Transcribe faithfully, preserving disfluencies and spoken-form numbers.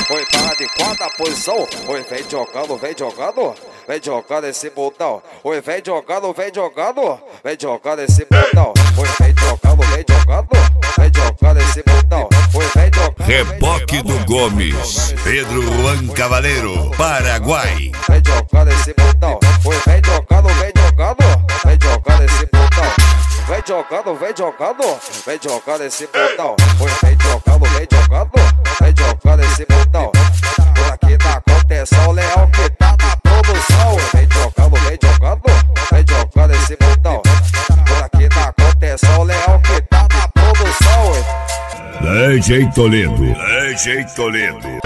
Oi, tá de quarta posição. Oi, vem jogando, vem jogando. Vem jogando esse bundão. Oi, vem jogando, vem jogando. Vem jogando esse bundão. Oi, vem jogando, vem jogando. Vem jogando esse bundão. Oi, vem jogando. Reboque do Gomes, Pedro Juan Cavaleiro, Paraguai. Vem jogando esse bundão. Oi, vem jogando, vem jogando. Vem jogando esse bundão. Vem jogando, vem jogando. Vem jogando esse bundão. Oi, vem jogando, vem jogando. Vem jogando esse bundão. Por aqui tá acontecendo, o Leão que tá na produção. Vem jogando, vem jogando. Vem jogando esse bundão. Por aqui tá acontecendo, o Leão que tá na produção. D J Toledo, D J Toledo.